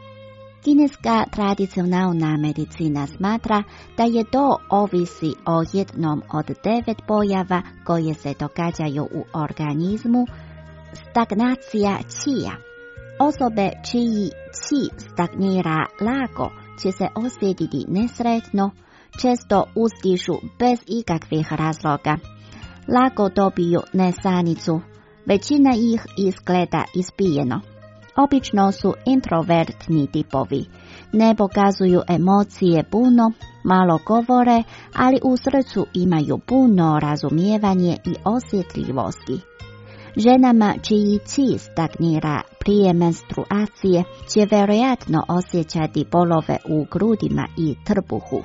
Kineska tradicionalna medicina smatra da je to ovisi o jednom od devet pojava koje se događaju u organizmu, stagnacija čija. Osobe čiji či stagnira lako će se osjetiti nesretno, često uzdišu bez ikakvih razloga. Lako dobiju nesanicu, većina ih izgleda ispijeno. Obično su introvertni tipovi, ne pokazuju emocije puno, malo govore, ali u srcu imaju puno razumijevanje i osjetljivosti. Ženama čiji či stagnira prije menstruacije će vjerojatno osjećati bolove u grudima i trbuhu.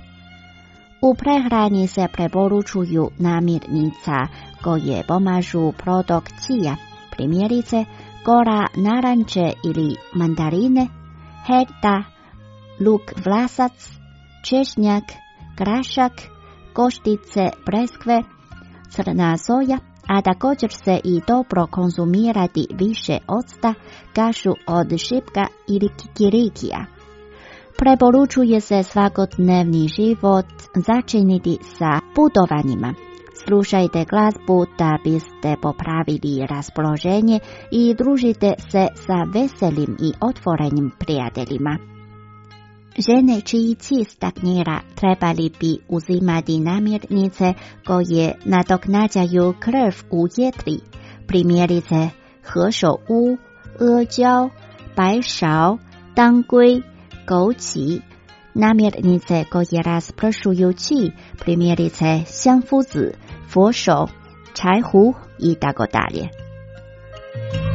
U prehrani se preporučuju namirnica koje pomažu protok čija, primjerice kora naranče ili mandarine, hekta, luk vlasac, češnjak, grašak, koštice breskve, crna soja, a također se i dobro konzumirati više octa, kašu od šipka ili kikirikija. Preporučuje se svakodnevni život začiniti sa putovanjima. Slušajte glazbu da biste popravili raspoloženje i družite se sa veselim i otvorenim prijateljima. Žene čiji či stagnira trebali bi uzimati namirnice koje nadoknađaju krv u jetri, primjerice he shou wu, e jiao, bai shao, dang gui, gouqi. Namirnice koje raspršuju či, primjerice xiangfu zi, fo shou, čaj hu i tako dalje.